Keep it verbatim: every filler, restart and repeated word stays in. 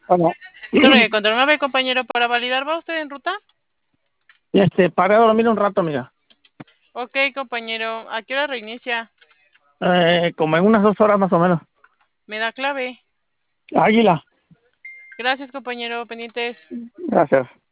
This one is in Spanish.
Bueno, Torre, control nueve, compañero, para validar, ¿va usted en ruta? este, para dormir un rato, mira. Ok, compañero, ¿a qué hora reinicia? Eh, como en unas dos horas más o menos. Me da clave. Águila, Gracias, compañero, pendientes. gracias.